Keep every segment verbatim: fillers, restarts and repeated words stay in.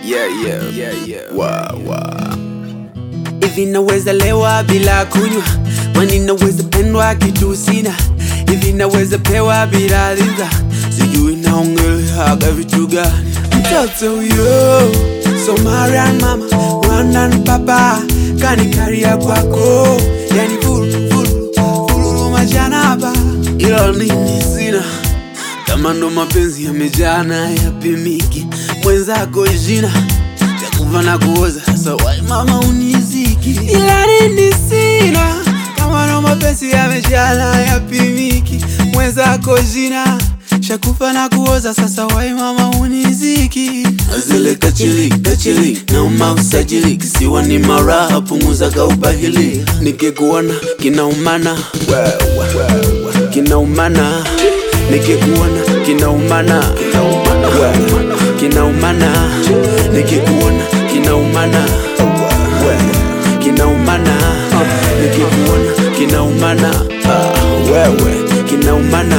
Yeah, yeah, yeah, yeah. Wow, wow. Hivi naweza lewa bila kunywa, kwani naweza pendwa kitu sina. Hivi naweza pewa bila ridha, sijui naongeleaga vitu gani. Mtoto yo, Somalian mama, Rwandan papa, kanikaria kwako, yani fulu, fulu, fulu majanaba. Ila nini sina, kama ndo mapenzi yamejana yapimiki. Mwenzako jina takuva na kuoza, sasa wai mama uniziki. Ila nini sina, kama ndo mapenzi yamejana yapimiki. Mwenzako jina shakufa na kuoza, sasa wai mama uniziki. Azele kachili, kachili, na uma usajili. Kisiwa ni maraha, punguza gaubahili. Nikikuona, kinaumana, kinaumana. Nikikuona, kinaumana, kinaumana. Nikikuona, kinaumana, kinaumana. Nikikuona, kinaumana, wewe, kinaumana.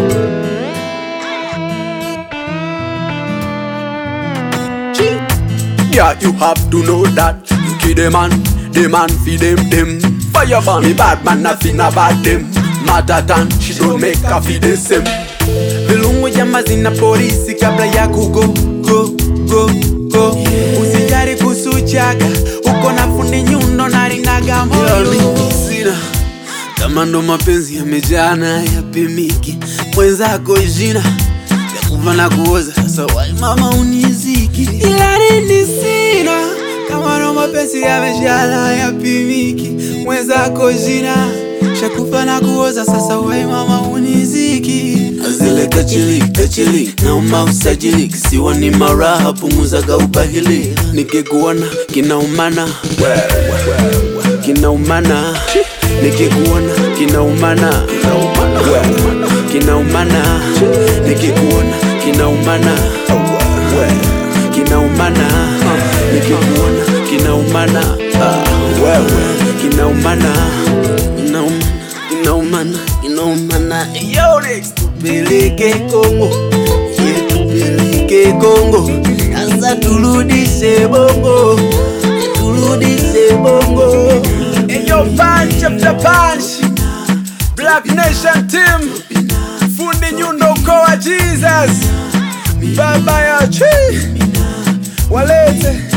Yeah, you have to know that you kill the man, the man feed them, them. Fireman, me bad man, nothing about them. Matatan, she don't make a feed the same. Vilungu jamba zina polisi kabla ya kugo, go, go, go. Usijari kusuchaga, uko na fundi nyundo na rinaga moyo. Sina, kama ndo mapenzi yamejana yapimiki. Mwenzako jina takuva na kuoza, sasa wai mama uniziki. Ila nini sina, kama ndo mapenzi yamejana yapimiki. Mwenzako jina shakufa na kuoza, sasa wai mama uniziki. Azele kachili, kachili, na uma usajili. Kisiwa ni maraha, punguza gaubahili. Nikikuona, kinaumana, kinaumana. Nikikuona, kinaumana, kinaumana. Nikikuona, kinaumana, kinaumana. Nikikuona, kinaumana, wewe, kinaumana. Kinaumana, kinaumana. Yo, next tupeleke Kongo, yeah, tupeleke Kongo. Sasa turudishe bongo, turudishe bongo. And yo, punch after punch, Black Nation team, fundi nyundo kwa Jesus, baba ya chi, walete.